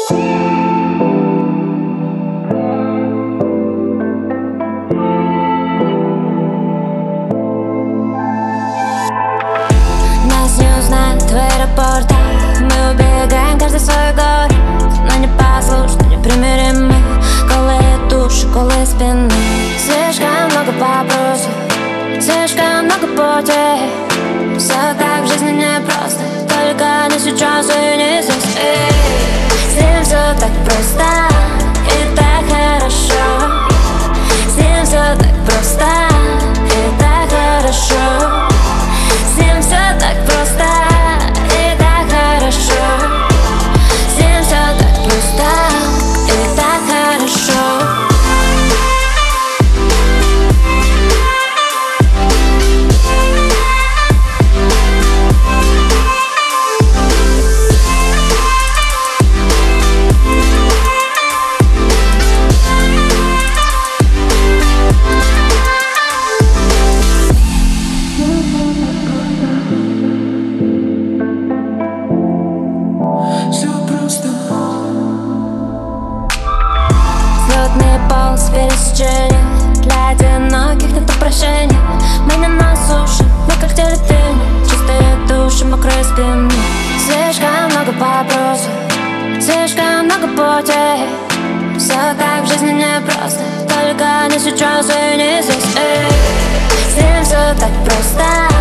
Нас не узнают в аэропортах. Мы убегаем каждый в свой город, но не послушны, непримиримы. Голые души, голые спины. Слишком много вопросов, слишком много путей. Все так в жизни непросто, только не сейчас и не здесь. С ним все так просто и так хорошо. С ним все так просто и так хорошо. С ним все так просто и так хорошо. С ним все так просто и так хорошо. Взлетный полз пересечения для одиноких нет прощения. Мы не на суше, мы как дельфины, чистые души, мокрые спины. Слишком много вопросов, слишком много путей. Все так в жизни непросто, только не сейчас и не здесь. С ним все так просто